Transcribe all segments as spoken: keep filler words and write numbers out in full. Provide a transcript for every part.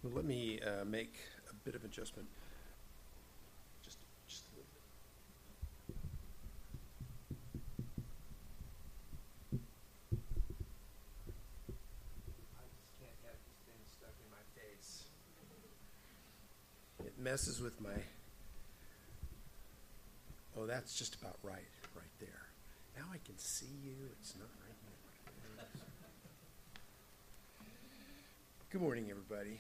Well, let me uh, make a bit of adjustment. Just, just a little bit. I just can't have these things stuck in my face. It messes with my. Oh, that's just about right, right there. Now I can see you. It's not right here. Good morning, everybody.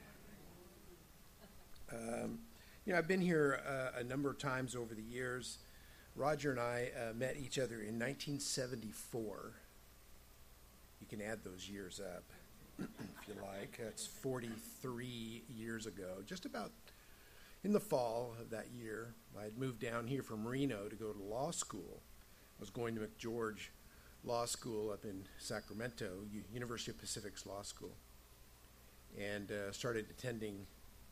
Um, you know, I've been here uh, a number of times over the years. Roger and I uh, met each other in nineteen seventy-four. You can add those years up if you like. That's forty-three years ago, just about in the fall of that year. I had moved down here from Reno to go to law school. I was going to McGeorge Law School up in Sacramento, U- University of Pacific's law school, and uh, started attending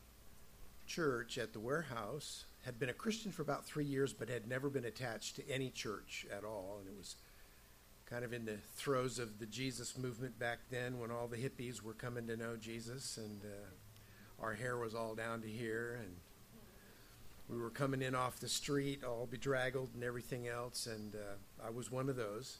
church at the warehouse. Had been a Christian for about three years, but had never been attached to any church at all. And it was kind of in the throes of the Jesus movement back then, when all the hippies were coming to know Jesus, and uh, our hair was all down to here, and we were coming in off the street, all bedraggled and everything else. And uh, I was one of those.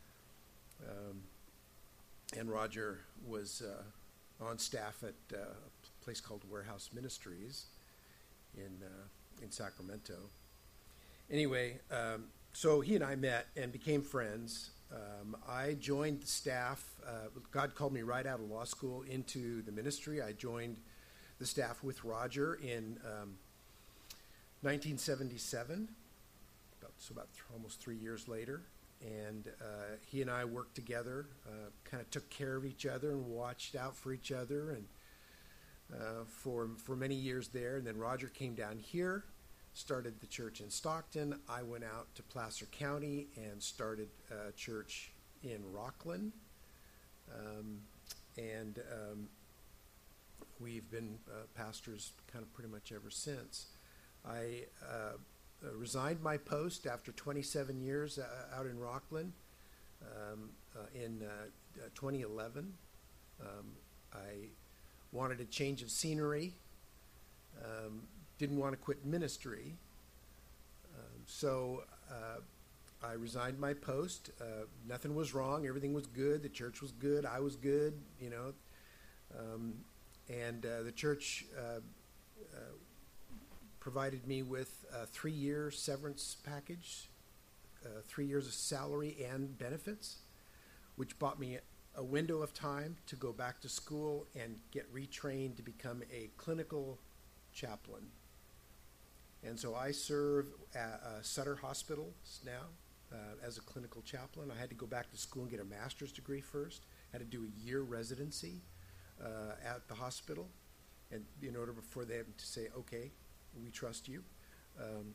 Um, and Roger was uh, on staff at uh, a place called Warehouse Ministries in uh, in Sacramento. Anyway, um, so he and I met and became friends. Um, I joined the staff. Uh, God called me right out of law school into the ministry. I joined the staff with Roger in um, nineteen seventy-seven, about, so about th- almost three years later. And uh, he and I worked together, uh, kind of took care of each other and watched out for each other, and Uh, for for many years there. And then Roger came down here, started the church in Stockton. I went out to Placer County and started a church in Rockland. Um, and um, we've been uh, pastors kind of pretty much ever since. I uh, uh, resigned my post after twenty-seven years uh, out in Rockland um, uh, in uh, twenty eleven. Um, I wanted a change of scenery, um, didn't want to quit ministry. Um, so uh, I resigned my post. Uh, nothing was wrong. Everything was good. The church was good. I was good, you know. Um, and uh, the church uh, uh, provided me with a three-year severance package, uh, three years of salary and benefits, which bought me a window of time to go back to school and get retrained to become a clinical chaplain. And so I serve at uh, Sutter Hospital now uh, as a clinical chaplain. I had to go back to school and get a master's degree first. Had to do a year residency uh, at the hospital, and in order before they had to say, okay, we trust you. Um,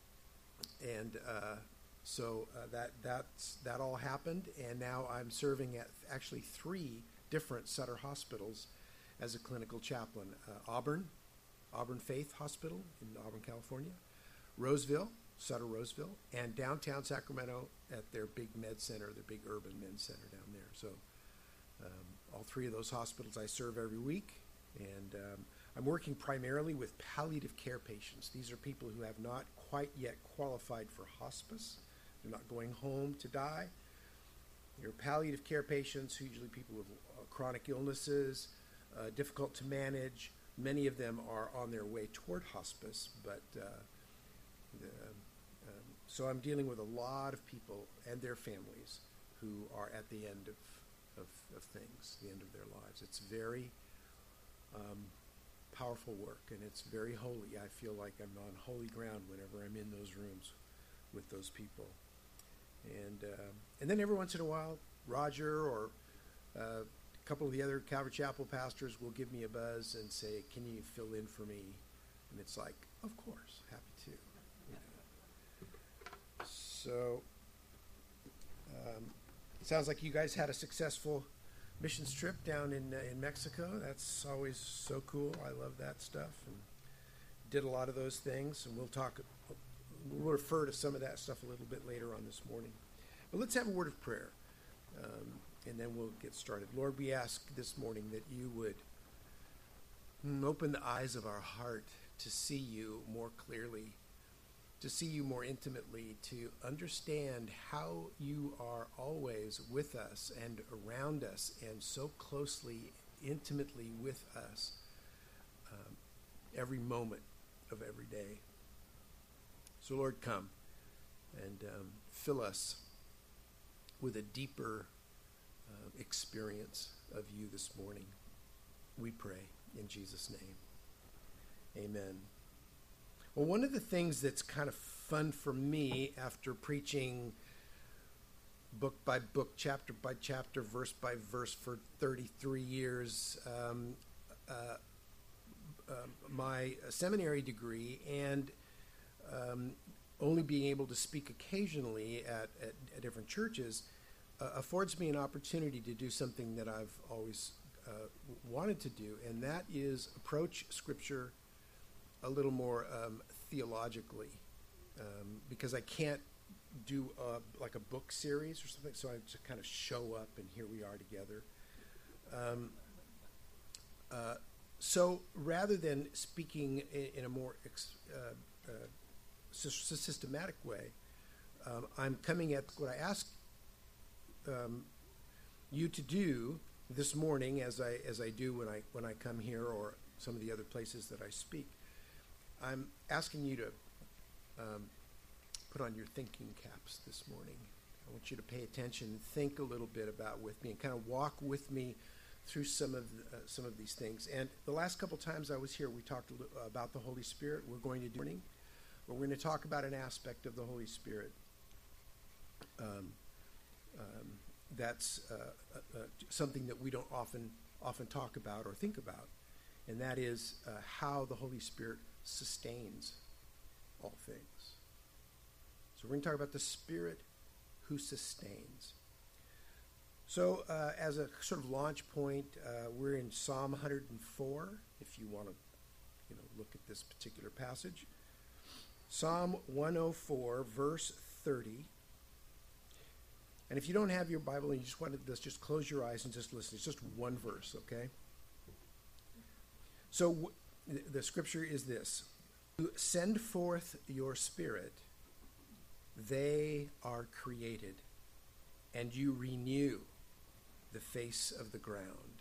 and uh, So uh, that that's that all happened, and now I'm serving at actually three different Sutter hospitals as a clinical chaplain. Uh, Auburn, Auburn Faith Hospital in Auburn, California, Roseville, Sutter Roseville, and downtown Sacramento at their big med center, their big urban med center down there. So um, all three of those hospitals I serve every week, and um, I'm working primarily with palliative care patients. These are people who have not quite yet qualified for hospice. They're not going home to die. They're palliative care patients, usually people with uh, chronic illnesses, uh, difficult to manage. Many of them are on their way toward hospice, but uh, the, um, so I'm dealing with a lot of people and their families who are at the end of, of, of things, the end of their lives. It's very um, powerful work, and it's very holy. I feel like I'm on holy ground whenever I'm in those rooms with those people. And uh, and then every once in a while, Roger or uh, a couple of the other Calvary Chapel pastors will give me a buzz and say, can you fill in for me? And it's like, of course, happy to. You know. So um, it sounds like you guys had a successful missions trip down in uh, in Mexico. That's always so cool. I love that stuff. And did a lot of those things, and we'll talk We'll refer to some of that stuff a little bit later on this morning. But let's have a word of prayer, um, and then we'll get started. Lord, we ask this morning that you would Mm, Open the eyes of our heart to see you more clearly, to see you more intimately, to understand how you are always with us and around us and so closely, intimately with us um, every moment of every day. So Lord, come and um, fill us with a deeper uh, experience of you this morning. We pray in Jesus' name. Amen. Well, one of the things that's kind of fun for me after preaching book by book, chapter by chapter, verse by verse for thirty-three years, um, uh, uh, my seminary degree, and um, only being able to speak occasionally at, at, at different churches, uh, affords me an opportunity to do something that I've always uh, wanted to do, and that is approach Scripture a little more um, theologically, um, because I can't do a, like a book series or something, so I just kind of show up and here we are together. Um, uh, so rather than speaking in, in a more ex, uh, uh, sy- systematic way, um, I'm coming at what I asked um, you to do this morning, as I as I do when I when I come here or some of the other places that I speak. I'm asking you to um, put on your thinking caps this morning. I want you to pay attention and think a little bit about with me and kind of walk with me through some of the, uh, some of these things. And the last couple times I was here, we talked a li- about the Holy Spirit. We're going to do morning, but we're going to talk about an aspect of the Holy Spirit um, um, that's uh, uh, uh, something that we don't often often talk about or think about, and that is uh, how the Holy Spirit sustains all things. So we're going to talk about the Spirit who sustains. So uh, as a sort of launch point, uh, we're in Psalm one hundred four, if you want to you know, look at this particular passage. Psalm one oh four, verse thirty. And if you don't have your Bible and you just want to let's just close your eyes and just listen. It's just one verse, okay? So w- the scripture is this: "You send forth your Spirit, they are created, and you renew the face of the ground."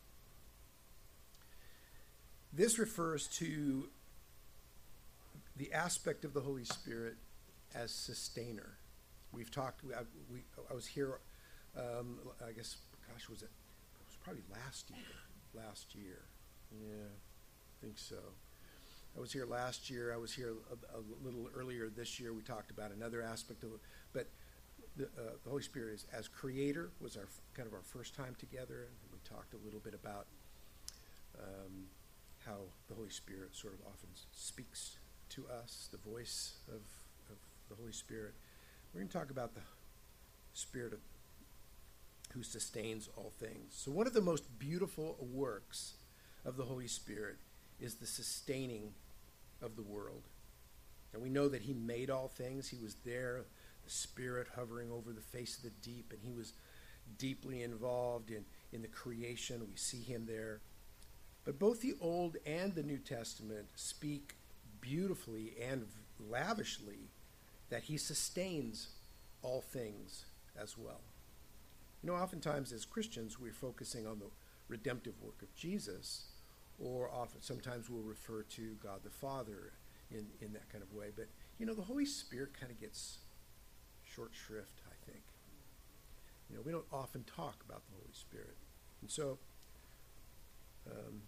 This refers to the aspect of the Holy Spirit as sustainer. We've talked, I, we, I was here, um, I guess, gosh, was it, it was probably last year, last year. Yeah, I think so. I was here last year. I was here a, a little earlier this year. We talked about another aspect of it. But the, uh, the Holy Spirit is, as creator was our kind of our first time together. And we talked a little bit about um, how the Holy Spirit sort of often speaks to us, the voice of, of the Holy Spirit. We're going to talk about the Spirit of, who sustains all things. So one of the most beautiful works of the Holy Spirit is the sustaining of the world. And we know that he made all things. He was there, the Spirit hovering over the face of the deep, and he was deeply involved in, in the creation. We see him there. But both the Old and the New Testament speak beautifully and lavishly that he sustains all things as well. You know, oftentimes as Christians, we're focusing on the redemptive work of Jesus, or often sometimes we'll refer to God the Father in, in that kind of way. But, you know, the Holy Spirit kind of gets short shrift, I think. You know, we don't often talk about the Holy Spirit. And so um,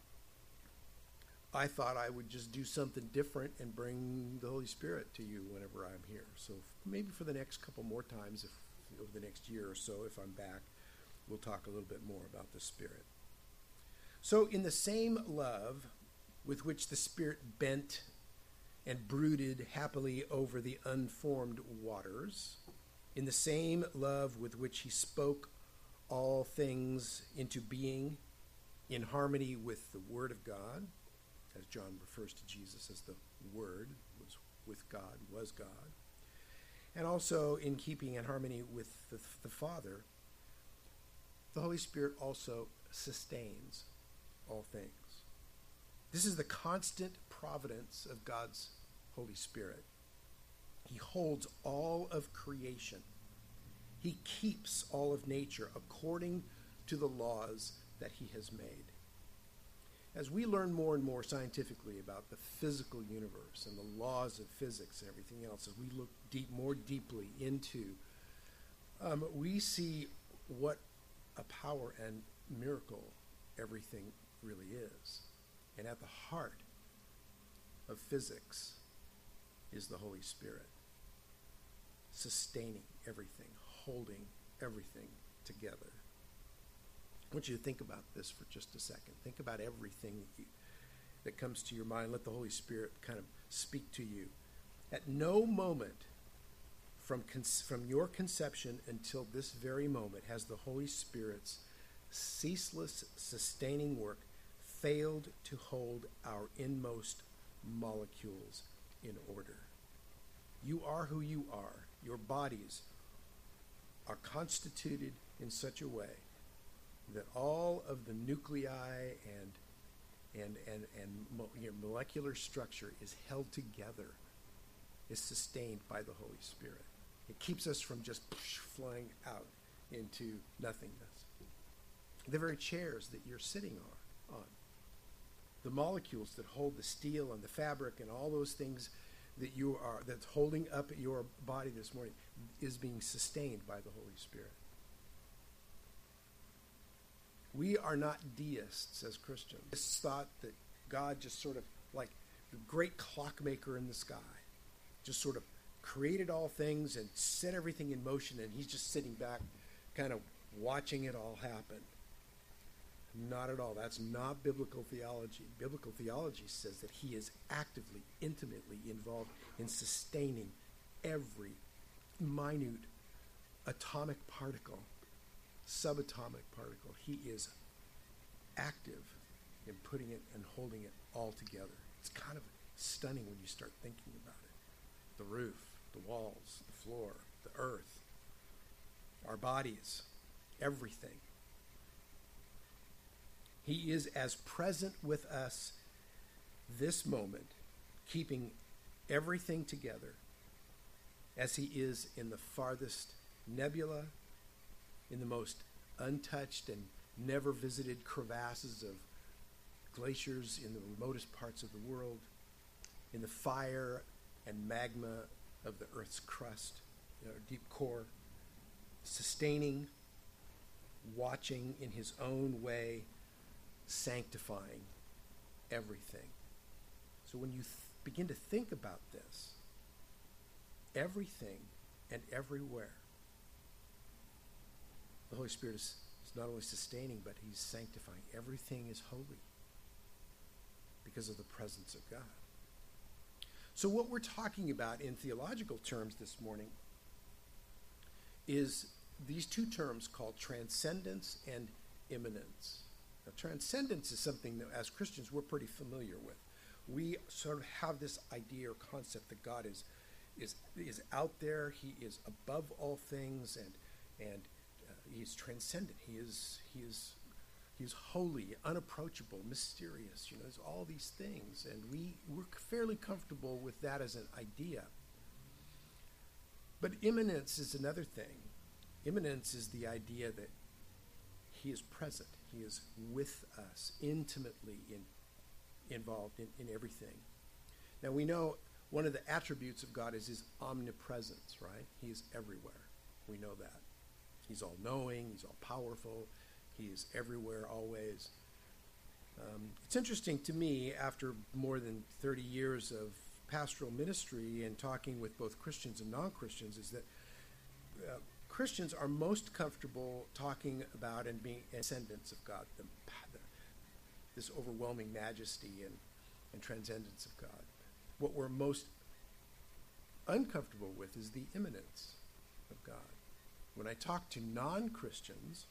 I thought I would just do something different and bring the Holy Spirit to you whenever I'm here. So maybe for the next couple more times, if over the next year or so, if I'm back, we'll talk a little bit more about the Spirit. So in the same love with which the Spirit bent and brooded happily over the unformed waters, in the same love with which he spoke all things into being in harmony with the Word of God, as John refers to Jesus as the Word, was with God, was God, and also in keeping in harmony with the, the Father, the Holy Spirit also sustains all things. This is the constant providence of God's Holy Spirit. He holds all of creation. He keeps all of nature according to the laws that he has made. As we learn more and more scientifically about the physical universe and the laws of physics and everything else, as we look deep, more deeply into, um, we see what a power and miracle everything really is. And at the heart of physics is the Holy Spirit, sustaining everything, holding everything together. I want you to think about this for just a second. Think about everything that, you, that comes to your mind. Let the Holy Spirit kind of speak to you. At no moment from, con- from your conception until this very moment has the Holy Spirit's ceaseless, sustaining work failed to hold our inmost molecules in order. You are who you are. Your bodies are constituted in such a way that all of the nuclei and and and and mo- you know, molecular structure is held together, is sustained by the Holy Spirit. It keeps us from just flying out into nothingness. The very chairs that you're sitting on, on, the molecules that hold the steel and the fabric and all those things that you are that's holding up your body this morning is being sustained by the Holy Spirit. We are not deists as Christians. It's thought that God just sort of like the great clockmaker in the sky, just sort of created all things and set everything in motion, and he's just sitting back kind of watching it all happen. Not at all. That's not biblical theology. Biblical theology says that he is actively, intimately involved in sustaining every minute atomic particle, subatomic particle. He is active in putting it and holding it all together. It's kind of stunning when you start thinking about it. The roof, the walls, the floor, the earth, our bodies, everything. He is as present with us this moment, keeping everything together, as he is in the farthest nebula, in the most untouched and never visited crevasses of glaciers in the remotest parts of the world, in the fire and magma of the Earth's crust, you know, deep core, sustaining, watching in his own way, sanctifying everything. So when you th- begin to think about this, everything and everywhere, the Holy Spirit is, is not only sustaining, but he's sanctifying. Everything is holy because of the presence of God. So what we're talking about in theological terms this morning is these two terms called transcendence and immanence. Now, transcendence is something that as Christians we're pretty familiar with. We sort of have this idea or concept that God is is is out there. He is above all things, and and uh, he is transcendent. He is he is he is holy, unapproachable, mysterious. You know, there's all these things, and we we're fairly comfortable with that as an idea. But immanence is another thing. Immanence is the idea that he is present. He is with us, intimately in, involved in, in everything. Now we know one of the attributes of God is his omnipresence, right? He is everywhere. We know that. He's all-knowing. He's all-powerful. He is everywhere, always. Um, it's interesting to me, after more than thirty years of pastoral ministry and talking with both Christians and non-Christians, is that uh, Christians are most comfortable talking about and being descendants of God, the, the, this overwhelming majesty and, and transcendence of God. What we're most uncomfortable with is the immanence of God. When I talk to non-Christians,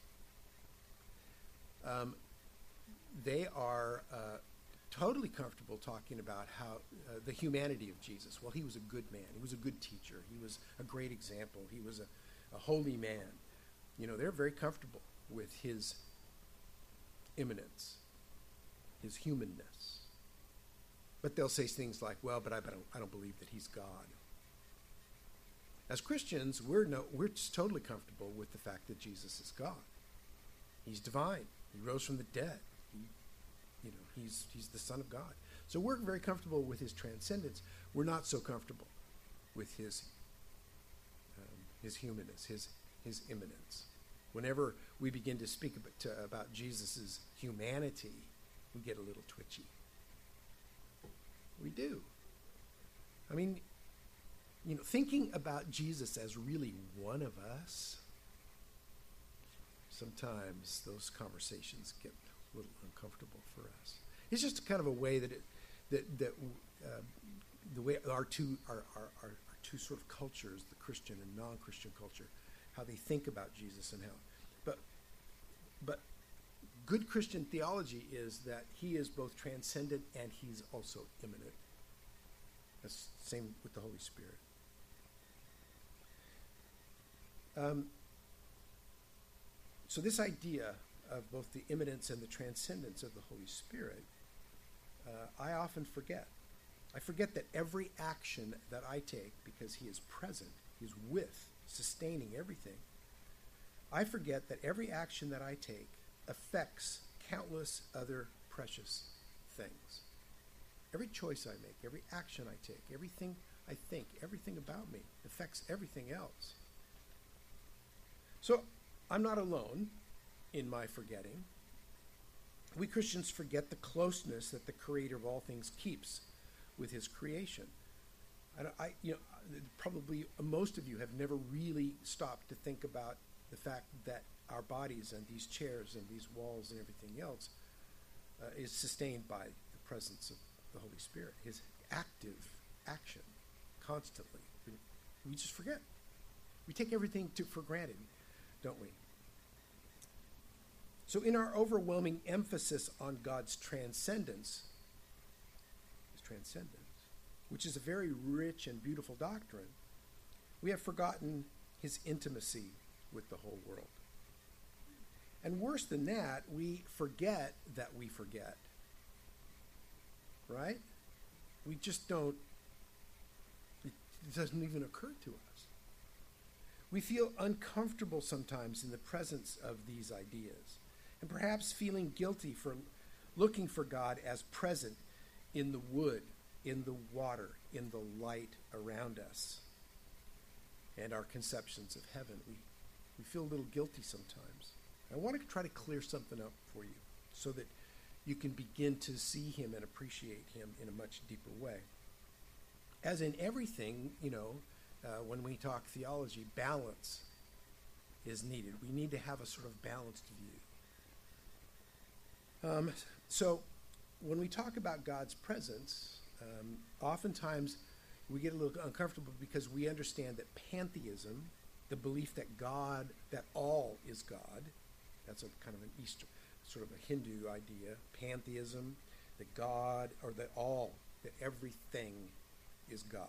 um, they are uh, totally comfortable talking about how uh, the humanity of Jesus. Well, he was a good man. He was a good teacher. He was a great example. He was a a holy man. You know, they're very comfortable with his immanence, his humanness. But they'll say things like, well, but I don't, I don't believe that he's God. As Christians, we're, no, we're just totally comfortable with the fact that Jesus is God. He's divine. He rose from the dead. He, you know, he's, he's the Son of God. So we're very comfortable with his transcendence. We're not so comfortable with his, um, his humanness, his, his immanence. Whenever we begin to speak about, to, about Jesus' humanity, we get a little twitchy. We do. I mean, you know, thinking about Jesus as really one of us, sometimes those conversations get a little uncomfortable for us. It's just kind of a way that it, that that uh, the way our two our, our, our, our two sort of cultures, the Christian and non-Christian culture, how they think about Jesus and how, but but good Christian theology is that he is both transcendent and he's also immanent. That's the same with the Holy Spirit. Um, so this idea of both the immanence and the transcendence of the Holy Spirit, uh, I often forget. I forget that every action that I take, because he is present, he's with, sustaining everything, I forget that every action that I take affects countless other precious things. Every choice I make, every action I take, everything I think, everything about me affects everything else. So I'm not alone in my forgetting. We Christians forget the closeness that the Creator of all things keeps with his creation. I, I, you know, probably most of you have never really stopped to think about the fact that our bodies and these chairs and these walls and everything else uh, is sustained by the presence of the Holy Spirit, his active action constantly. We, we just forget. We take everything to, for granted, don't we? So in our overwhelming emphasis on God's transcendence, his transcendence, which is a very rich and beautiful doctrine, we have forgotten his intimacy with the whole world. And worse than that, we forget that we forget. Right? We just don't, it doesn't even occur to us. We feel uncomfortable sometimes in the presence of these ideas, and perhaps feeling guilty for looking for God as present in the wood, in the water, in the light around us, and our conceptions of heaven. We, we feel a little guilty sometimes. I want to try to clear something up for you so that you can begin to see him and appreciate him in a much deeper way. As in everything, you know, uh, when we talk theology, balance is needed. We need to have a sort of balanced view. Um, so when we talk about God's presence, um, oftentimes we get a little uncomfortable because we understand that pantheism, the belief that God, that all is God, that's a kind of an Easter, sort of a Hindu idea, pantheism, that God, or that all, that everything is God.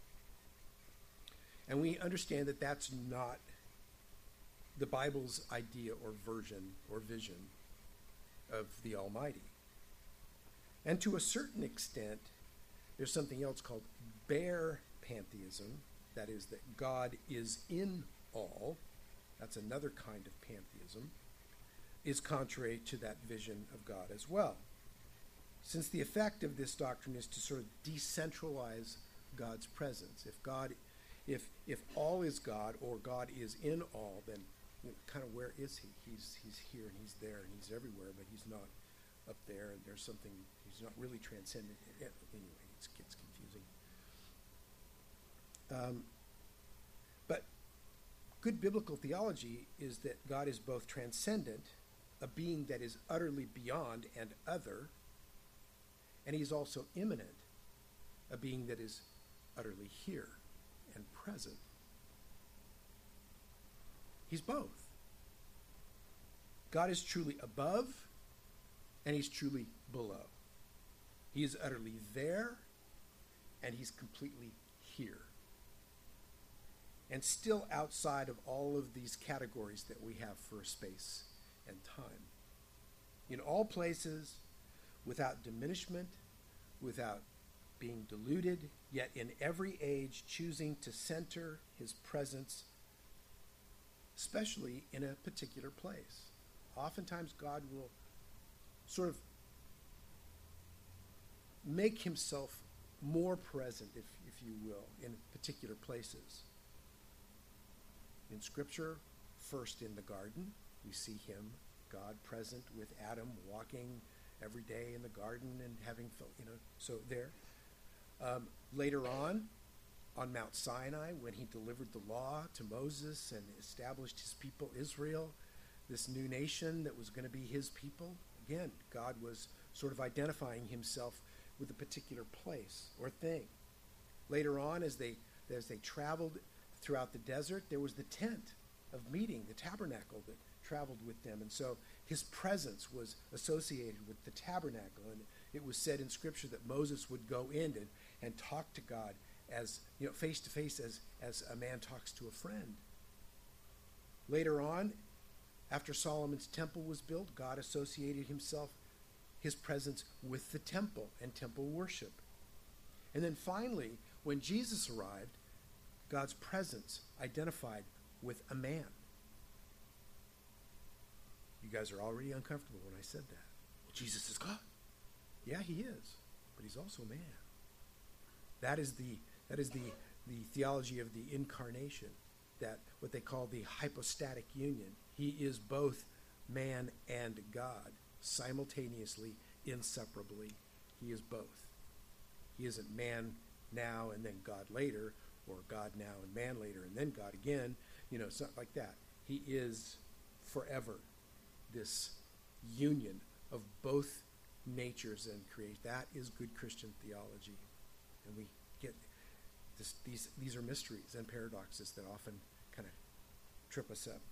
And we understand that that's not the Bible's idea or version or vision of the Almighty. And to a certain extent, there's something else called bare pantheism, that is, that God is in all. That's another kind of pantheism, is contrary to that vision of God as well. Since the effect of this doctrine is to sort of decentralize God's presence. If God, if if all is God, or God is in all, then you know, kind of where is he? He's he's here and he's there and he's everywhere, but he's not up there, and there's something, he's not really transcendent. Anyway, it gets confusing. Um, but good biblical theology is that God is both transcendent, a being that is utterly beyond and other, and he's also immanent, a being that is utterly here and present. He's both. God is truly above, and he's truly below. He is utterly there, and he's completely here. And still outside of all of these categories that we have for space and time. In all places, without diminishment, without being deluded, yet in every age choosing to center his presence, especially in a particular place. Oftentimes God will sort of make himself more present, if, if you will, in particular places. In Scripture, first in the garden, we see him, God, present with Adam, walking every day in the garden and having, you know, so there. Um, later on, on Mount Sinai, when he delivered the law to Moses and established his people, Israel, this new nation that was going to be his people, again, God was sort of identifying himself with a particular place or thing. Later on, as they as they traveled throughout the desert, there was the tent of meeting, the tabernacle that traveled with them. And so his presence was associated with the tabernacle. And it was said in Scripture that Moses would go in and, and talk to God as, you know, face to face as, as a man talks to a friend. Later on, after Solomon's temple was built, God associated himself, his presence with the temple and temple worship. And then finally, when Jesus arrived, God's presence identified with a man. You guys are already uncomfortable when I said that. Well, Jesus is God. Yeah, he is, but he's also man. That is the that is the the theology of the incarnation, that what they call the hypostatic union. He is both man and God, simultaneously, inseparably. He is both. He isn't man now and then God later, or God now and man later and then God again. You know, something like that. He is forever this union of both natures and creation. That is good Christian theology. And we get this, these, these are mysteries and paradoxes that often kind of trip us up.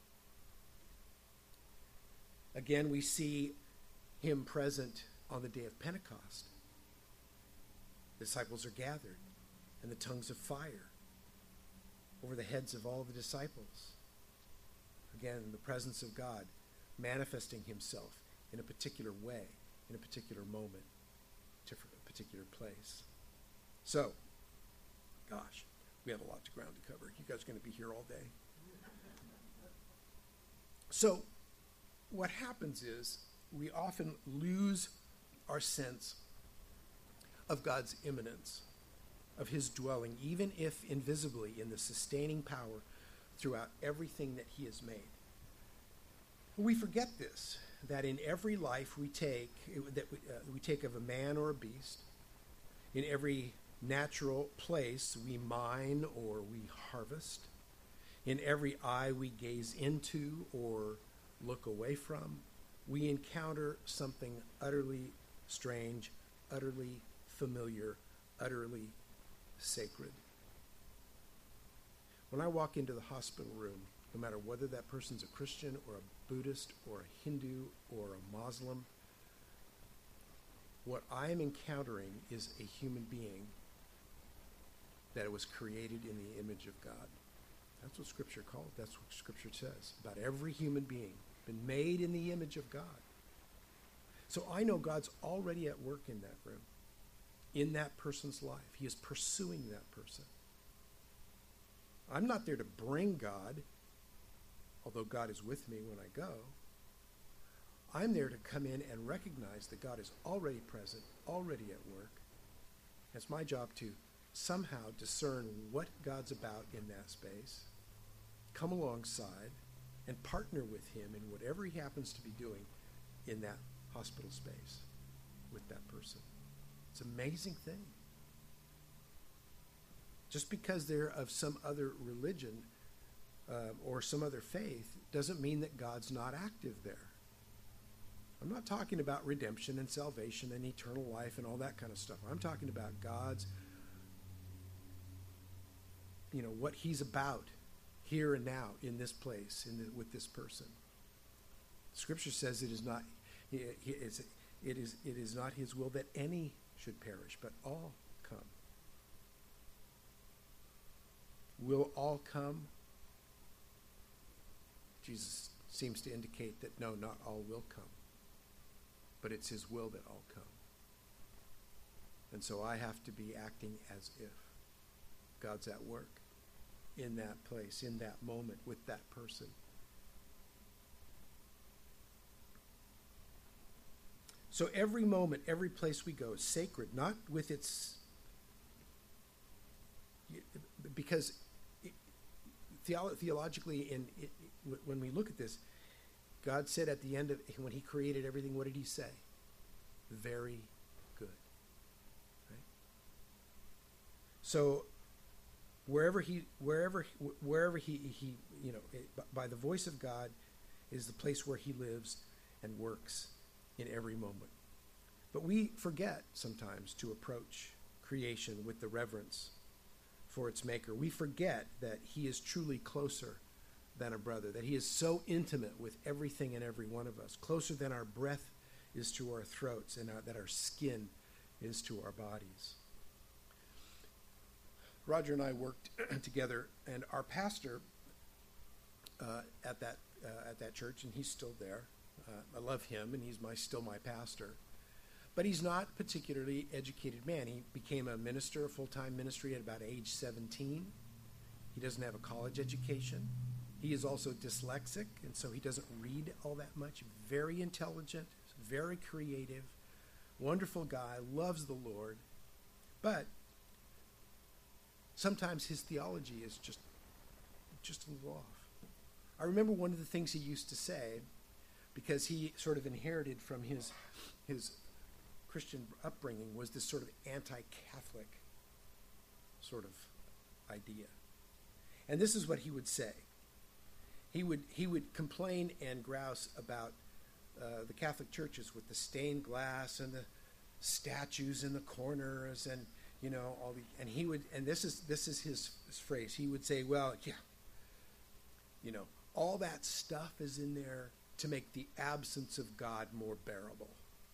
Again, we see him present on the day of Pentecost. The disciples are gathered, and the tongues of fire over the heads of all the disciples. Again, the presence of God manifesting himself in a particular way, in a particular moment, to a particular place. So, gosh, we have a lot of ground to cover. You guys are going to be here all day. So, what happens is we often lose our sense of God's immanence, of his dwelling, even if invisibly, in the sustaining power throughout everything that he has made. We forget this, that in every life we take, that we, uh, we take of a man or a beast, in every natural place we mine or we harvest, in every eye we gaze into or look away from, we encounter something utterly strange, utterly familiar, utterly sacred. When I walk into the hospital room, no matter whether that person's a Christian or a Buddhist or a Hindu or a Muslim, what I am encountering is a human being that was created in the image of God. That's what Scripture calls, that's what Scripture says about every human being, been made in the image of God. So I know God's already at work in that room, in that person's life. He is pursuing that person. I'm not there to bring God, although God is with me when I go. I'm there to come in and recognize that God is already present, already at work. It's my job to somehow discern what God's about in that space, come alongside, and partner with him in whatever he happens to be doing in that hospital space with that person. It's an amazing thing. Just because they're of some other religion uh, or some other faith doesn't mean that God's not active there. I'm not talking about redemption and salvation and eternal life and all that kind of stuff. I'm talking about God's, you know, what he's about here and now in this place, in the, with this person. Scripture says it is not, it is, it is, it is not his will that any should perish, but all come. Will all come? Jesus seems to indicate that no, not all will come, but it's his will that all come. And so I have to be acting as if God's at work in that place, in that moment, with that person. So every moment, every place we go is sacred, not with its... Because it, theolo- theologically, in, it, it, when we look at this, God said at the end of, when he created everything, what did he say? Very good. Right? So wherever he, wherever, wherever he, he you know, it, by the voice of God is the place where he lives and works in every moment. But we forget sometimes to approach creation with the reverence for its maker. We forget that he is truly closer than a brother, that he is so intimate with everything and every one of us, closer than our breath is to our throats and our, that our skin is to our bodies. Roger and I worked together, and our pastor uh, at that uh, at that church, and he's still there. Uh, I love him, and he's my still my pastor. But he's not a particularly educated man. He became a minister, a full-time ministry at about age seventeen. He doesn't have a college education. He is also dyslexic, and so he doesn't read all that much. Very intelligent, very creative, wonderful guy, loves the Lord. But sometimes his theology is just, just a little off. I remember one of the things he used to say, because he sort of inherited from his his Christian upbringing, was this sort of anti-Catholic sort of idea. And this is what he would say. He would he would complain and grouse about uh, the Catholic churches with the stained glass and the statues in the corners and you know all the and he would and this is this is his, his phrase. He would say, well, yeah, you know, all that stuff is in there to make the absence of God more bearable.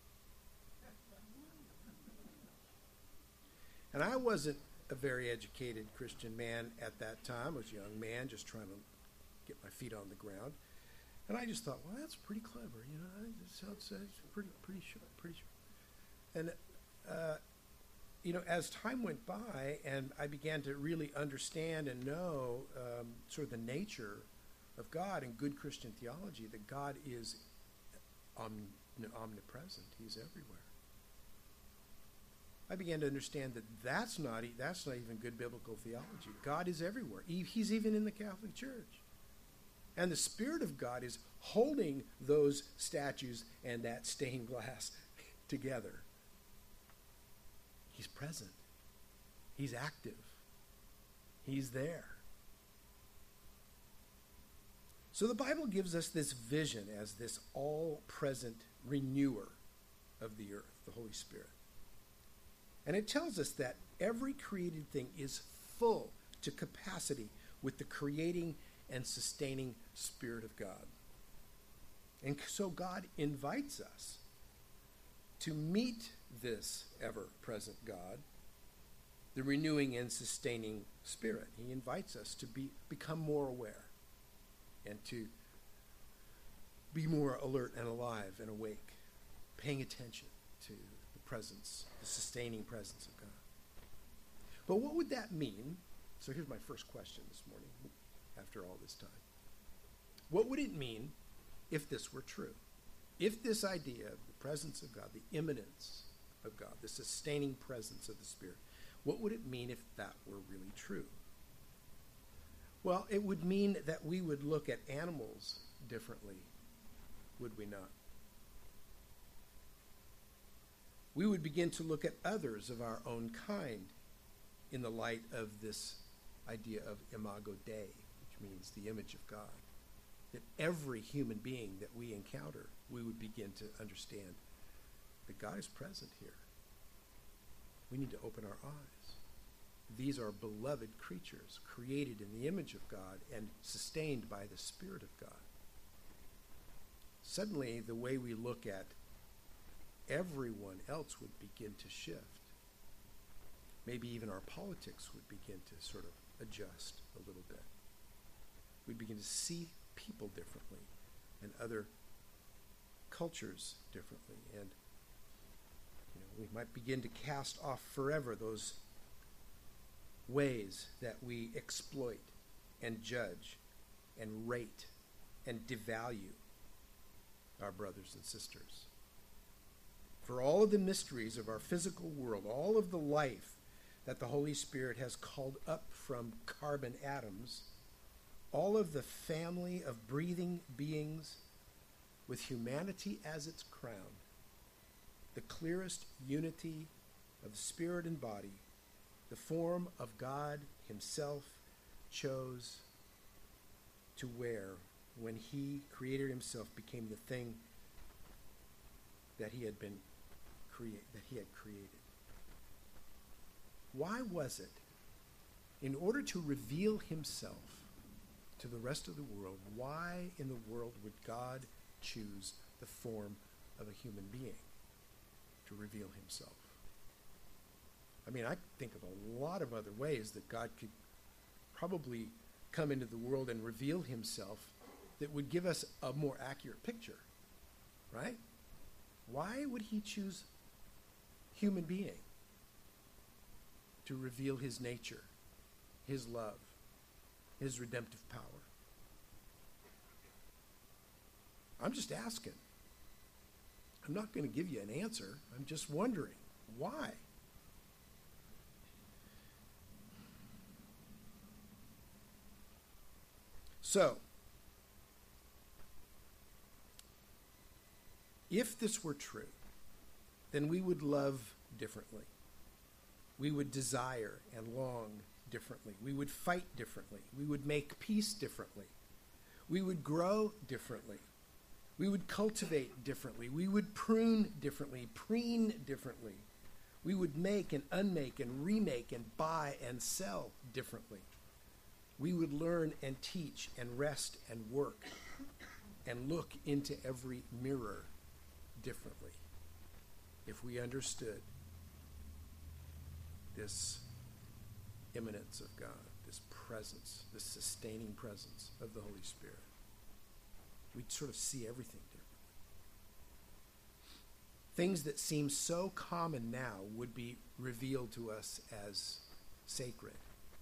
And I wasn't a very educated Christian man at that time. I was a young man just trying to get my feet on the ground. And I just thought, well, that's pretty clever. You know, it sounds it's pretty, pretty sure, pretty sure. And, uh, you know, as time went by and I began to really understand and know um, sort of the nature of God and good Christian theology, that God is omni- omnipresent. He's everywhere. I began to understand that that's not, that's not even good biblical theology. God is everywhere. He's even in the Catholic Church. And the Spirit of God is holding those statues and that stained glass together. He's present. He's active. He's there. So the Bible gives us this vision as this all-present renewer of the earth, the Holy Spirit. And it tells us that every created thing is full to capacity with the creating and sustaining Spirit of God. And so God invites us to meet this ever-present God, the renewing and sustaining Spirit. He invites us to be become more aware and to be more alert and alive and awake, paying attention to the presence, the sustaining presence of God. But what would that mean? So here's my first question this morning, after all this time. What would it mean if this were true? If this idea of the presence of God, the immanence of God, the sustaining presence of the Spirit, what would it mean if that were really true? Well, it would mean that we would look at animals differently, would we not? We would begin to look at others of our own kind in the light of this idea of imago Dei, which means the image of God. That every human being that we encounter, we would begin to understand that God is present here. We need to open our eyes. These are beloved creatures, created in the image of God and sustained by the Spirit of God. Suddenly, the way we look at everyone else would begin to shift. Maybe even our politics would begin to sort of adjust a little bit. We'd begin to see people differently and other cultures differently. And you know, we might begin to cast off forever those ways that we exploit and judge and rate and devalue our brothers and sisters. For all of the mysteries of our physical world, all of the life that the Holy Spirit has called up from carbon atoms, all of the family of breathing beings with humanity as its crown, the clearest unity of spirit and body, the form of God himself chose to wear when he created himself, became the thing that he had been create that he had created. Why was it, in order to reveal himself to the rest of the world, why in the world would God choose the form of a human being to reveal himself? I mean, I think of a lot of other ways that God could probably come into the world and reveal himself that would give us a more accurate picture, right? Why would he choose human being to reveal his nature, his love, his redemptive power? I'm just asking. I'm not going to give you an answer. I'm just wondering, why? So, if this were true, then we would love differently. We would desire and long differently. We would fight differently. We would make peace differently. We would grow differently. We would cultivate differently. We would prune differently, preen differently. We would make and unmake and remake and buy and sell differently. We would learn and teach and rest and work and look into every mirror differently if we understood this immanence of God, this presence, this sustaining presence of the Holy Spirit. We'd sort of see everything differently. Things that seem so common now would be revealed to us as sacred.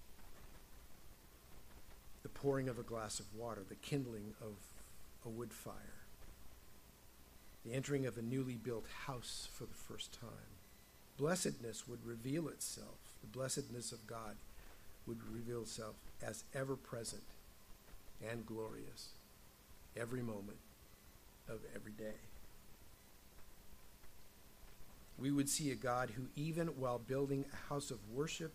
The pouring of a glass of water, the kindling of a wood fire, the entering of a newly built house for the first time. Blessedness would reveal itself. The blessedness of God would reveal itself as ever present and glorious every moment of every day. We would see a God who, even while building a house of worship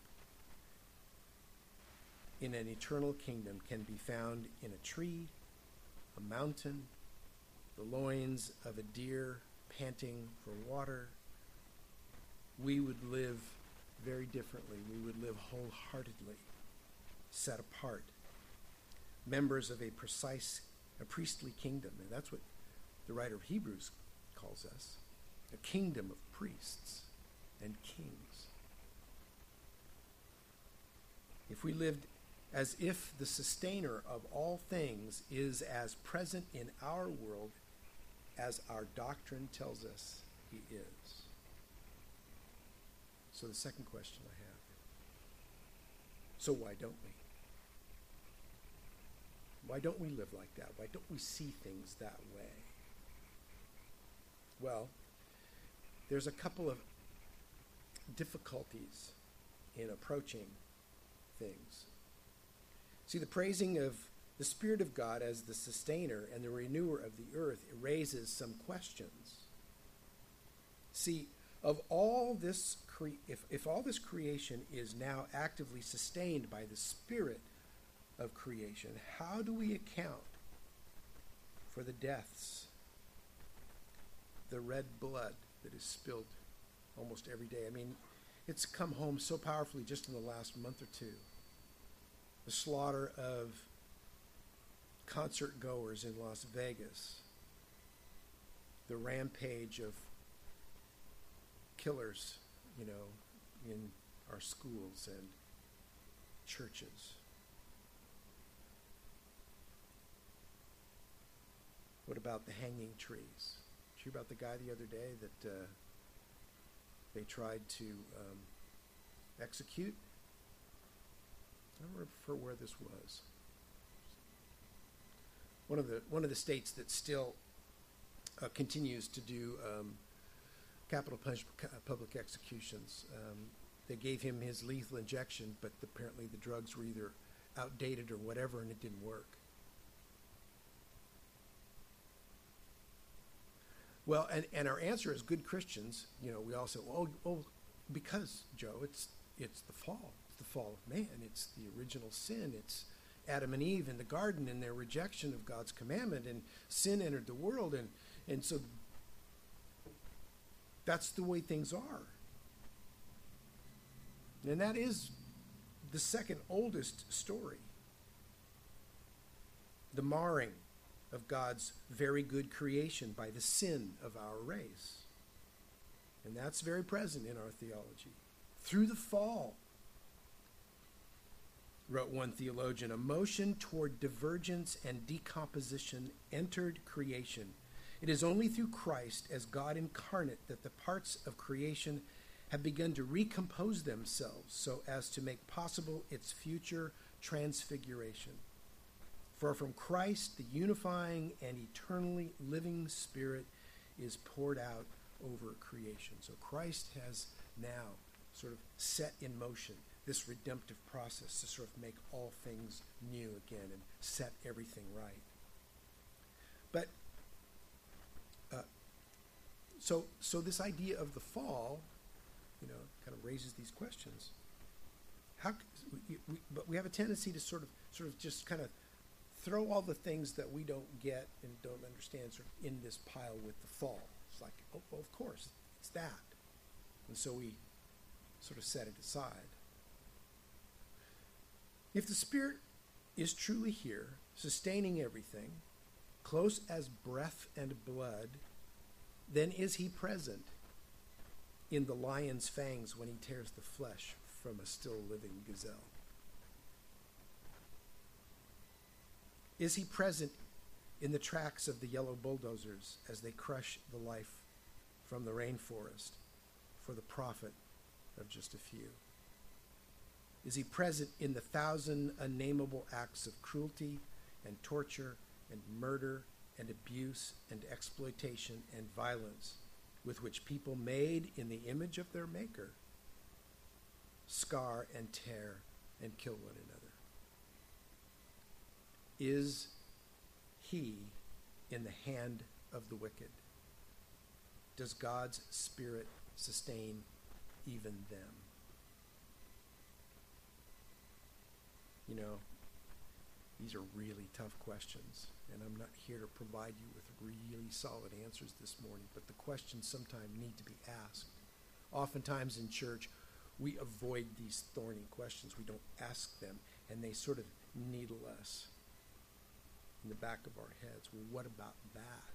in an eternal kingdom, can be found in a tree, a mountain, the loins of a deer panting for water. We would live very differently. We would live wholeheartedly, set apart, members of a precise, a priestly kingdom. And that's what the writer of Hebrews calls us, a kingdom of priests and kings. If we lived as if the sustainer of all things is as present in our world as our doctrine tells us he is. So the second question I have, so why don't we? Why don't we live like that? Why don't we see things that way? Well, there's a couple of difficulties in approaching things. See, the praising of the Spirit of God as the sustainer and the renewer of the earth raises some questions. See, of all this, cre- if, if all this creation is now actively sustained by the Spirit of creation, how do we account for the deaths, the red blood that is spilled almost every day? I mean, it's come home so powerfully just in the last month or two. The slaughter of concert goers in Las Vegas, the rampage of killers, you know, in our schools and churches. What about the hanging trees? Did you hear about the guy the other day that uh, they tried to um, execute. I don't remember where this was. One of the one of the states that still uh, continues to do um, capital punch, public executions. Um, they gave him his lethal injection, but apparently the drugs were either outdated or whatever, and it didn't work. Well, and, and our answer as good Christians, you know, we all say, well, oh, because, Joe, it's it's the fall. It's the fall of man. It's the original sin. It's Adam and Eve in the garden and their rejection of God's commandment, and sin entered the world, and, and so that's the way things are. And that is the second oldest story. The marring of God's very good creation by the sin of our race. And that's very present in our theology. Through the fall, wrote one theologian, a motion toward divergence and decomposition entered creation. It is only through Christ as God incarnate that the parts of creation have begun to recompose themselves so as to make possible its future transfiguration. For from Christ, the unifying and eternally living Spirit is poured out over creation. So Christ has now sort of set in motion this redemptive process to sort of make all things new again and set everything right. But uh, so so this idea of the fall, you know, kind of raises these questions. How? We, we, but we have a tendency to sort of sort of just kind of throw all the things that we don't get and don't understand sort of in this pile with the fall. It's like, oh, well, of course, it's that. And so we sort of set it aside. If the Spirit is truly here, sustaining everything, close as breath and blood, then is he present in the lion's fangs when he tears the flesh from a still living gazelle? Is he present in the tracks of the yellow bulldozers as they crush the life from the rainforest for the profit of just a few? Is he present in the thousand unnameable acts of cruelty and torture and murder and abuse and exploitation and violence with which people made in the image of their Maker scar and tear and kill one another? Is he in the hand of the wicked? Does God's Spirit sustain even them? You know, these are really tough questions, and I'm not here to provide you with really solid answers this morning, but the questions sometimes need to be asked. Oftentimes in church, we avoid these thorny questions. We don't ask them, and they sort of needle us in the back of our heads. Well, what about that?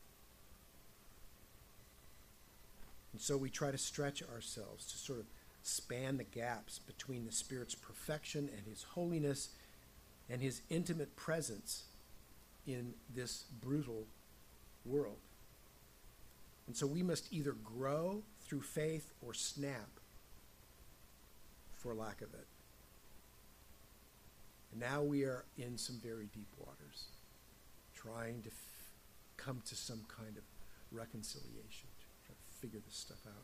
And so we try to stretch ourselves to sort of span the gaps between the Spirit's perfection and his holiness and his intimate presence in this brutal world. And so we must either grow through faith or snap for lack of it. And now we are in some very deep waters, trying to f- come to some kind of reconciliation, try to figure this stuff out.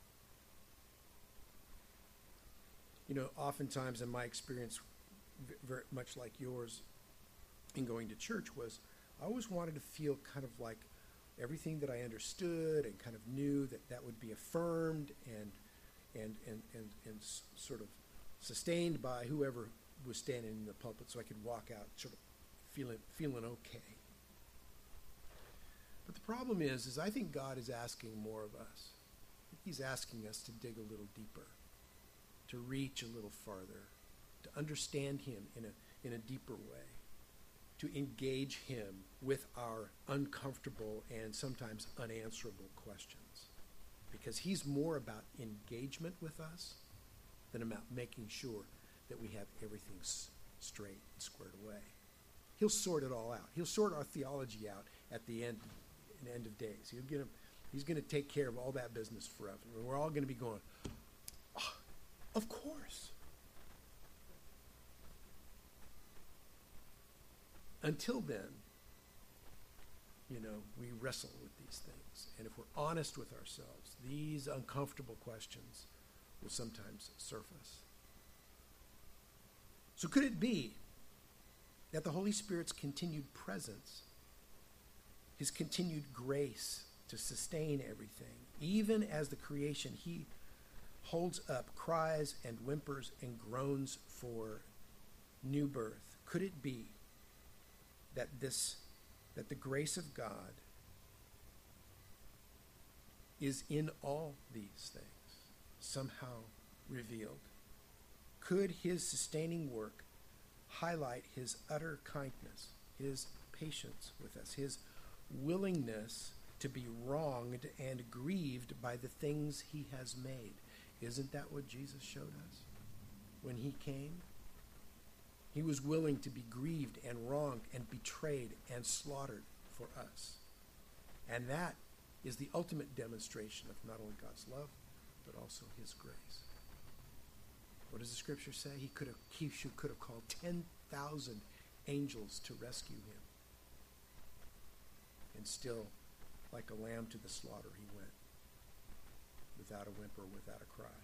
You know, oftentimes in my experience, very much like yours in going to church, was I always wanted to feel kind of like everything that I understood and kind of knew that that would be affirmed and and and and, and s- sort of sustained by whoever was standing in the pulpit, so I could walk out sort of feeling feeling okay. But the problem is, is I think God is asking more of us. I think he's asking us to dig a little deeper, to reach a little farther, to understand him in a in a deeper way, to engage him with our uncomfortable and sometimes unanswerable questions. Because he's more about engagement with us than about making sure that we have everything s- straight and squared away. He'll sort it all out. He'll sort our theology out at the end, the end of days. He'll get him, He's going to take care of all that business forever. We're all going to be going, oh, of course. Until then, you know, we wrestle with these things. And if we're honest with ourselves, these uncomfortable questions will sometimes surface. So could it be that the Holy Spirit's continued presence, his continued grace to sustain everything, even as the creation he holds up, cries and whimpers and groans for new birth, could it be that this that the grace of God is in all these things, somehow revealed? Could his sustaining work highlight his utter kindness, his patience with us, his willingness to be wronged and grieved by the things he has made? Isn't that what Jesus showed us when he came? He was willing to be grieved and wronged and betrayed and slaughtered for us. And that is the ultimate demonstration of not only God's love, but also his grace. What does the scripture say? He could have, he should, could have called ten thousand angels to rescue him. And still, like a lamb to the slaughter, he went, without a whimper, without a cry.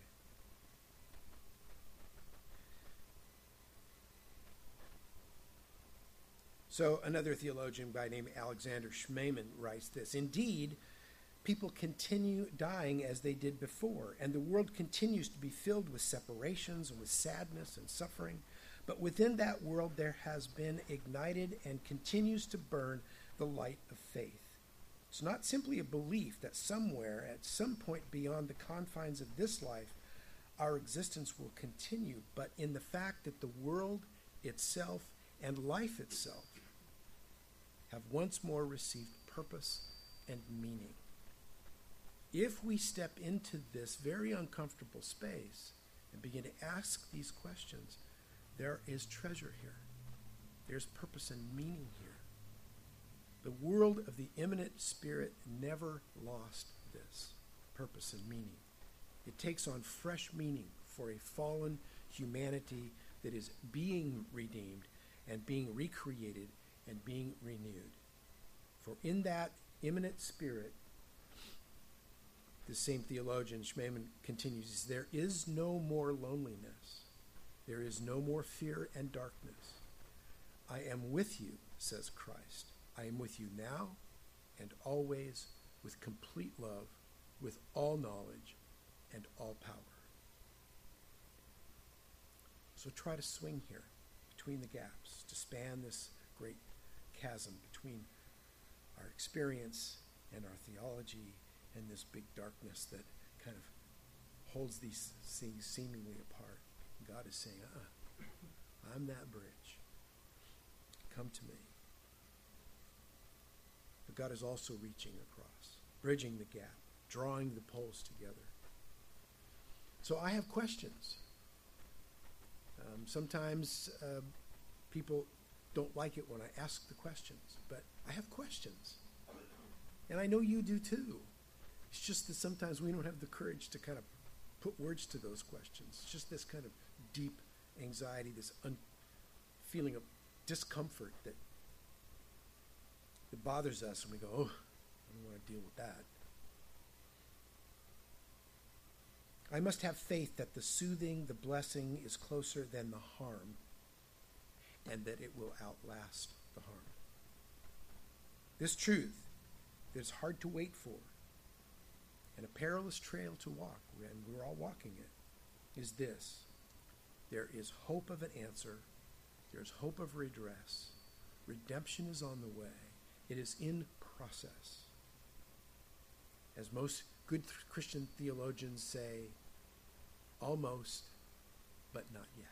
So another theologian by name Alexander Schmemann writes this: indeed, people continue dying as they did before, and the world continues to be filled with separations and with sadness and suffering. But within that world there has been ignited and continues to burn the light of faith. It's not simply a belief that somewhere, at some point beyond the confines of this life, our existence will continue, but in the fact that the world itself and life itself have once more received purpose and meaning. If we step into this very uncomfortable space and begin to ask these questions, there is treasure here. There's purpose and meaning here. The world of the immanent spirit never lost this purpose and meaning. It takes on fresh meaning for a fallen humanity that is being redeemed and being recreated and being renewed. For in that immanent spirit, the same theologian Schmemann continues, there is no more loneliness. There is no more fear and darkness. I am with you, says Christ. I am with you now and always, with complete love, with all knowledge and all power. So try to swing here between the gaps, to span this great chasm between our experience and our theology and this big darkness that kind of holds these things seemingly apart. God is saying, uh-uh, I'm that bridge. Come to me. But God is also reaching across, bridging the gap, drawing the poles together. So I have questions. Um, sometimes uh, people don't like it when I ask the questions, but I have questions. And I know you do too. It's just that sometimes we don't have the courage to kind of put words to those questions. It's just this kind of deep anxiety, this un- feeling of discomfort that, that bothers us, and we go, oh, I don't want to deal with that. I must have faith that the soothing, the blessing is closer than the harm, and that it will outlast the harm. This truth that is hard to wait for and a perilous trail to walk, and we're all walking it, is this: there is hope of an answer, there's hope of redress, redemption is on the way, it is in process. As most good Christian theologians say, almost, but not yet.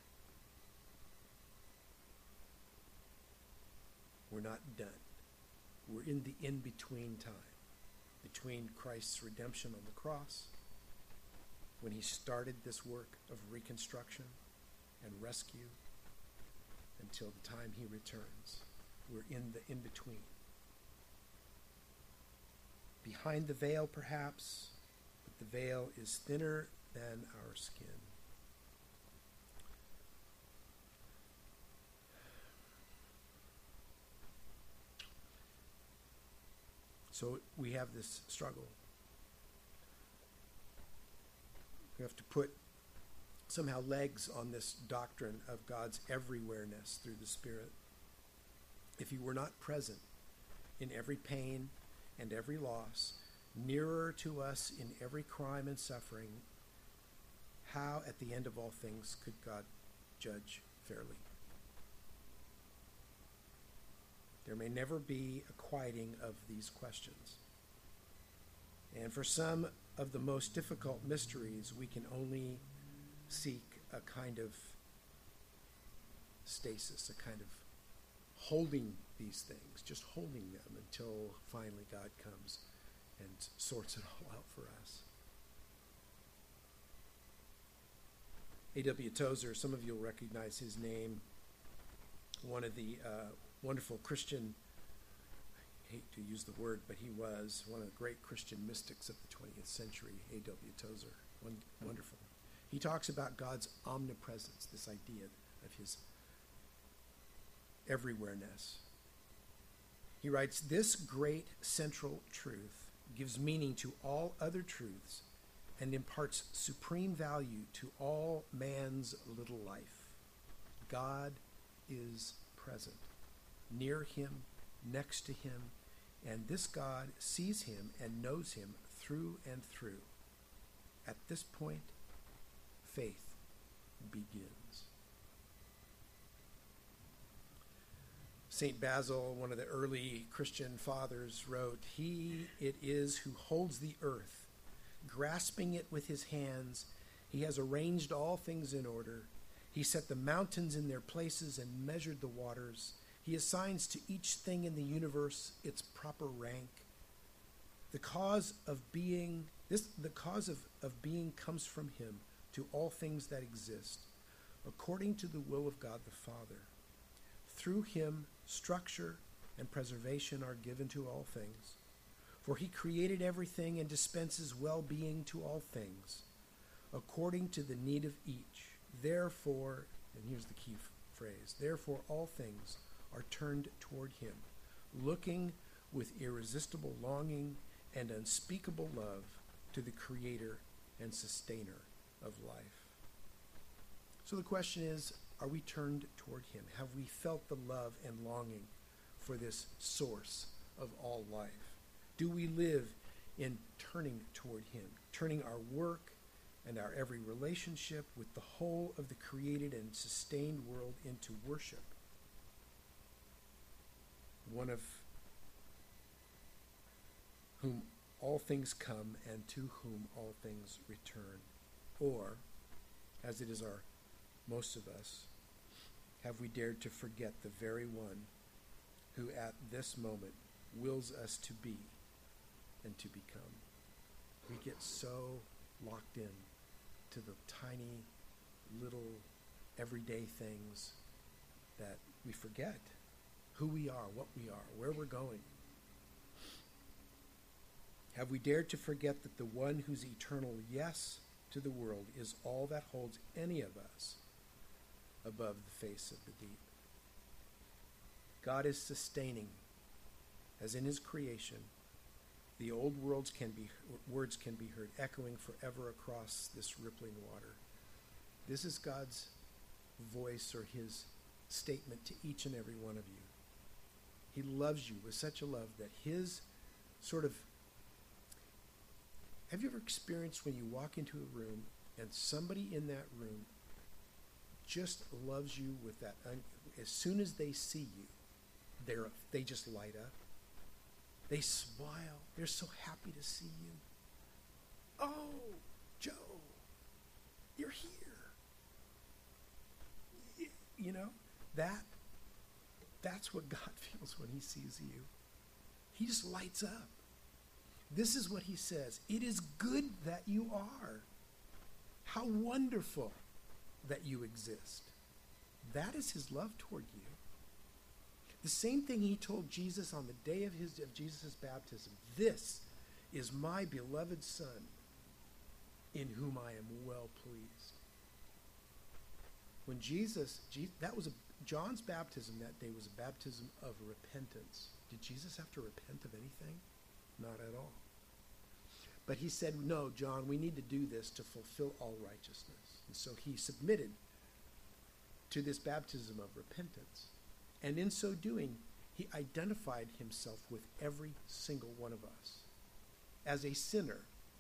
We're not done. We're in the in-between time, between Christ's redemption on the cross, when he started this work of reconstruction and rescue, until the time he returns. We're in the in-between. behind the veil perhaps, but the veil is thinner than our skin. So we have this struggle. We have to put somehow legs on this doctrine of God's everywhereness through the Spirit. If he were not present in every pain and every loss, nearer to us in every crime and suffering, how at the end of all things could God judge fairly? There may never be a quieting of these questions. And for some of the most difficult mysteries, we can only seek a kind of stasis, a kind of holding these things, just holding them until finally God comes and sorts it all out for us. A W Tozer, some of you will recognize his name, one of the uh, wonderful Christian, I hate to use the word, but he was one of the great Christian mystics of the twentieth century, A W Tozer. One, wonderful. He talks about God's omnipresence, this idea of his everywhereness. He writes, "This great central truth gives meaning to all other truths and imparts supreme value to all man's little life. God is present, near him, next to him, and this God sees him and knows him through and through. At this point, faith begins." Saint Basil, one of the early Christian fathers, wrote, "He it is who holds the earth, grasping it with his hands. He has arranged all things in order. He set the mountains in their places and measured the waters. He assigns to each thing in the universe its proper rank. The cause of being, this the cause of, of being comes from him to all things that exist, according to the will of God the Father. Through him, structure and preservation are given to all things. For he created everything and dispenses well-being to all things, according to the need of each. Therefore," and here's the key f- phrase, "therefore all things are turned toward him, looking with irresistible longing and unspeakable love to the creator and sustainer of life." So the question is, are we turned toward him? Have we felt the love and longing for this source of all life? Do we live in turning toward him, turning our work and our every relationship with the whole of the created and sustained world into worship? One of whom all things come and to whom all things return. Or, as it is our most of us, have we dared to forget the very one who at this moment wills us to be and to become? We get so locked in to the tiny, little, everyday things that we forget who we are, what we are, where we're going. Have we dared to forget that the one whose eternal yes to the world is all that holds any of us above the face of the deep? God is sustaining, as in his creation, the old worlds can be, words can be heard echoing forever across this rippling water. This is God's voice or his statement to each and every one of you. He loves you with such a love that his sort of, have you ever experienced when you walk into a room and somebody in that room just loves you with that, un- as soon as they see you, they're, they just light up. They smile. They're so happy to see you. "Oh, Joe, you're here." Y- You know, that, that's what God feels when he sees you. He just lights up. This is what he says. "It is good that you are. How wonderful that you exist." That is his love toward you. The same thing he told Jesus on the day of his of Jesus' baptism. "This is my beloved Son, in whom I am well pleased. When Jesus, that was a, John's baptism that day was a baptism of repentance. Did Jesus have to repent of anything? Not at all. But he said, no, John, we need to do this to fulfill all righteousness. And so he submitted to this baptism of repentance. And in so doing, he identified himself with every single one of us. As a sinner,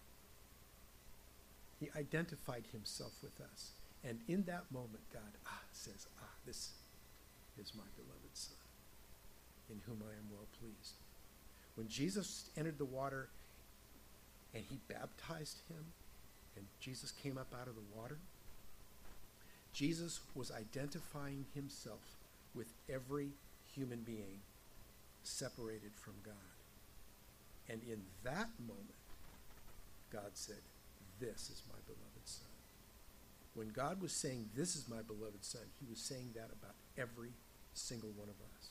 he identified himself with us. And in that moment, God ah, says, ah, this is my beloved Son, in whom I am well pleased. When Jesus entered the water and he baptized him, and Jesus came up out of the water, Jesus was identifying himself with every human being separated from God. And in that moment, God said, this is my beloved Son. When God was saying, this is my beloved Son, he was saying that about every single one of us.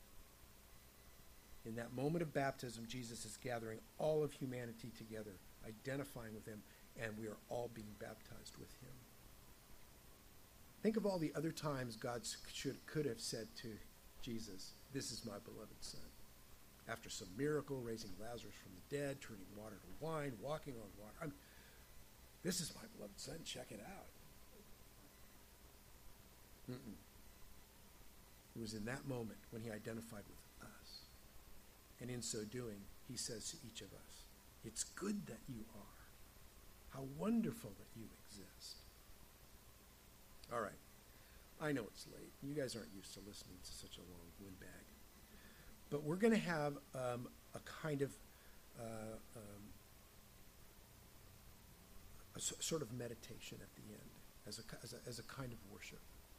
In that moment of baptism, Jesus is gathering all of humanity together, identifying with him, and we are all being baptized with him. Think of all the other times God should, could have said to Jesus, this is my beloved Son. After some miracle, raising Lazarus from the dead, turning water to wine, walking on water. I'm, this is my beloved Son, check it out. Mm-mm. It was in that moment when he identified with us. And in so doing, he says to each of us, it's good that you are. How wonderful that you exist. All right. I know it's late. You guys aren't used to listening to such a long windbag. But we're going to have um, a kind of uh, um, a s- sort of meditation at the end as a, as a, as a kind of worship.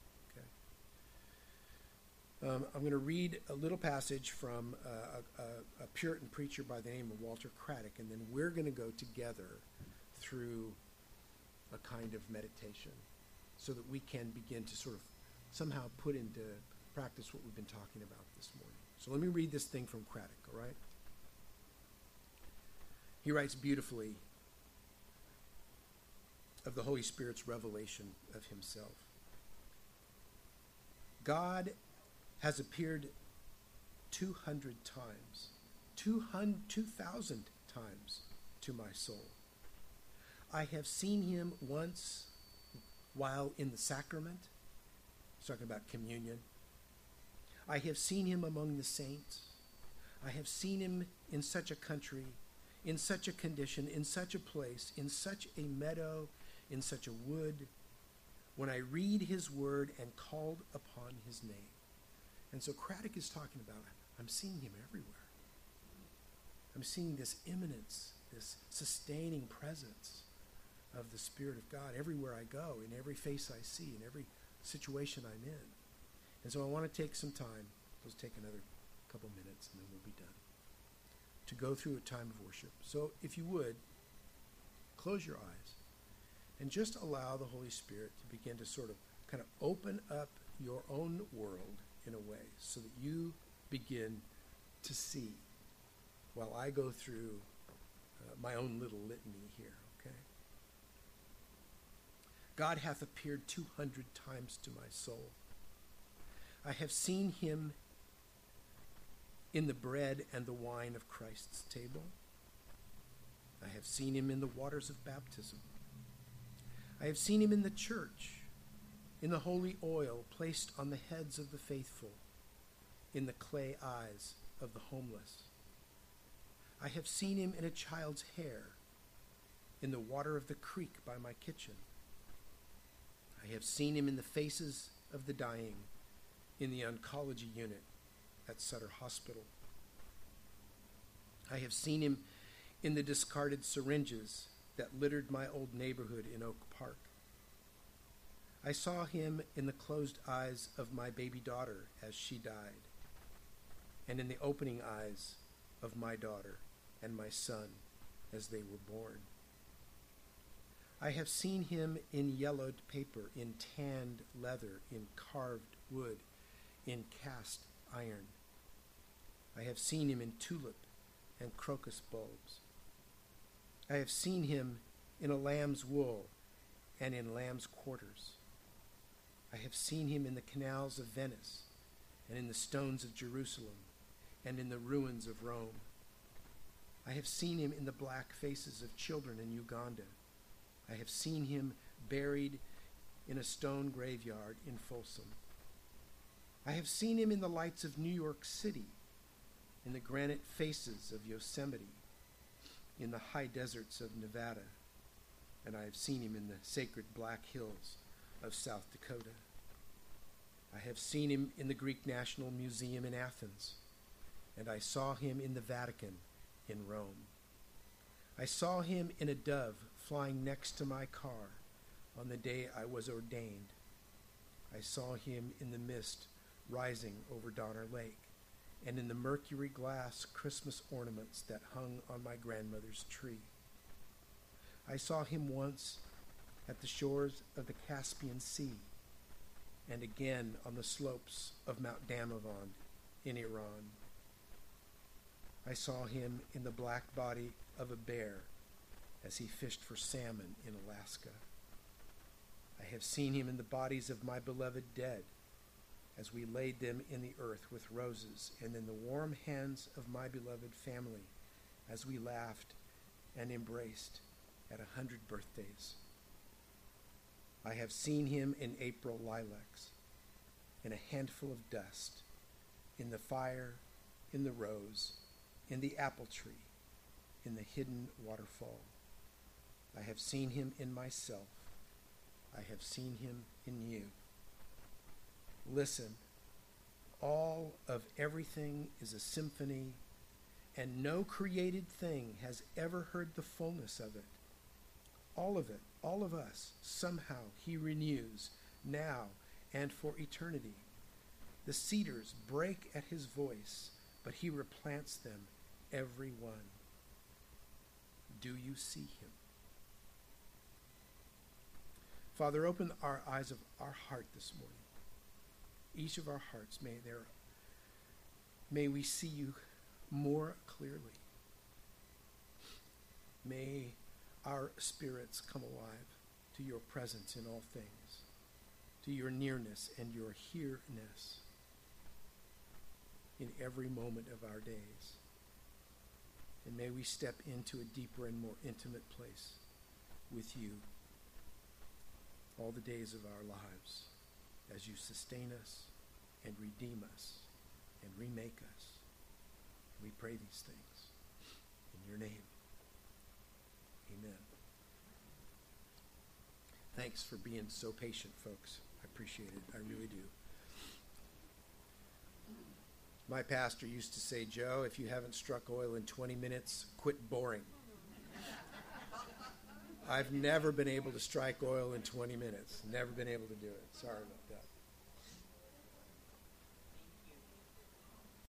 Okay. Um, I'm going to read a little passage from uh, a, a, a Puritan preacher by the name of Walter Craddock, and then we're going to go together through a kind of meditation so that we can begin to sort of somehow put into practice what we've been talking about this morning. So let me read this thing from Craddock, all right? He writes beautifully of the Holy Spirit's revelation of himself. God has appeared two hundred times, two hundred, two thousand times to my soul. I have seen him once while in the sacrament. He's talking about communion. I have seen him among the saints. I have seen him in such a country, in such a condition, in such a place, in such a meadow, in such a wood, when I read his word and called upon his name. And so Craddock is talking about, I'm seeing him everywhere. I'm seeing this immanence, this sustaining presence of the Spirit of God everywhere I go, in every face I see, in every situation I'm in. And so I want to take some time, let's take another couple minutes and then we'll be done, to go through a time of worship. So if you would, close your eyes and just allow the Holy Spirit to begin to sort of kind of open up your own world in a way so that you begin to see while I go through uh, my own little litany here, okay? God hath appeared two hundred times to my soul. I have seen him in the bread and the wine of Christ's table. I have seen him in the waters of baptism. I have seen him in the church, in the holy oil placed on the heads of the faithful, in the clay eyes of the homeless. I have seen him in a child's hair, in the water of the creek by my kitchen. I have seen him in the faces of the dying, in the oncology unit at Sutter Hospital. I have seen him in the discarded syringes that littered my old neighborhood in Oak Park. I saw him in the closed eyes of my baby daughter as she died, and in the opening eyes of my daughter and my son as they were born. I have seen him in yellowed paper, in tanned leather, in carved wood, in cast iron. I have seen him in tulip and crocus bulbs, I have seen him in a lamb's wool and in lamb's quarters. I have seen him in the canals of Venice and in the stones of Jerusalem and in the ruins of Rome. I have seen him in the black faces of children in Uganda. I have seen him buried in a stone graveyard in Folsom. I have seen him in the lights of New York City, in the granite faces of Yosemite, in the high deserts of Nevada, and I have seen him in the sacred black hills of South Dakota. I have seen him in the Greek National Museum in Athens, and I saw him in the Vatican in Rome. I saw him in a dove flying next to my car on the day I was ordained. I saw him in the mist rising over Donner Lake and in the mercury glass Christmas ornaments that hung on my grandmother's tree. I saw him once at the shores of the Caspian Sea and again on the slopes of Mount Damavand in Iran. I saw him in the black body of a bear as he fished for salmon in Alaska. I have seen him in the bodies of my beloved dead as we laid them in the earth with roses, and in the warm hands of my beloved family as we laughed and embraced at a hundred birthdays. I have seen him in April lilacs, in a handful of dust, in the fire, in the rose, in the apple tree, in the hidden waterfall. I have seen him in myself. I have seen him in you. Listen, all of everything is a symphony, and no created thing has ever heard the fullness of it. All of it, all of us, somehow he renews, now and for eternity. The cedars break at his voice, but he replants them, every one. Do you see him? Father, open our eyes of our heart this morning. Each of our hearts, may there, may we see you more clearly. May our spirits come alive to your presence in all things, to your nearness and your here-ness in every moment of our days. And may we step into a deeper and more intimate place with you all the days of our lives as you sustain us and redeem us and remake us. We pray these things in your name. Amen. Thanks for being so patient, folks. I appreciate it. I really do. My pastor used to say, Joe, if you haven't struck oil in twenty minutes, quit boring. I've never been able to strike oil in twenty minutes. Never been able to do it. Sorry about that.